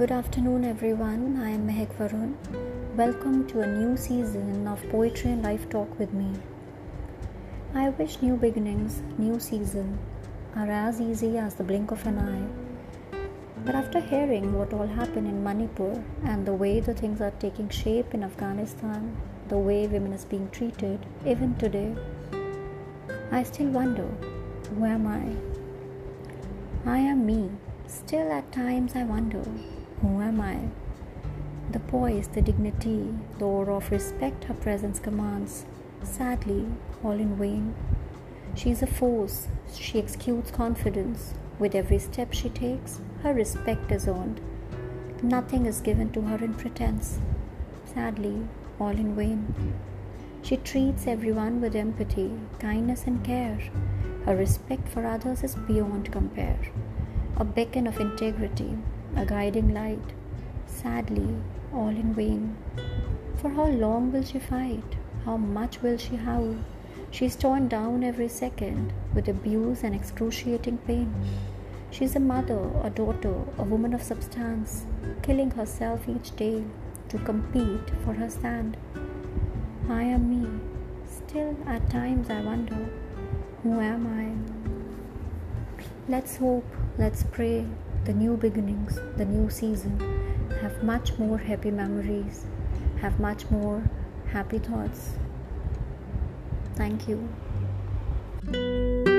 Good afternoon, everyone. I am Mehak Varun. Welcome to a new season of Poetry and Life Talk with me. I wish new beginnings, new season are as easy as the blink of an eye. But after hearing what all happened in Manipur and the way the things are taking shape in Afghanistan, the way women is being treated, even today, I still wonder, who am I? I am me. Still at times I wonder, who am I? The poise, the dignity, the aura of respect her presence commands, sadly, all in vain. She is a force, she exudes confidence. With every step she takes, her respect is earned. Nothing is given to her in pretense, sadly, all in vain. She treats everyone with empathy, kindness and care. Her respect for others is beyond compare. A beacon of integrity, a guiding light, sadly, all in vain. For how long will she fight? How much will she howl? She is torn down every second with abuse and excruciating pain. She is a mother, a daughter, a woman of substance, killing herself each day to compete for her stand. I am me. Still, at times I wonder, who am I? Let's hope, let's pray the new beginnings, the new season have much more happy memories, have much more happy thoughts. Thank you.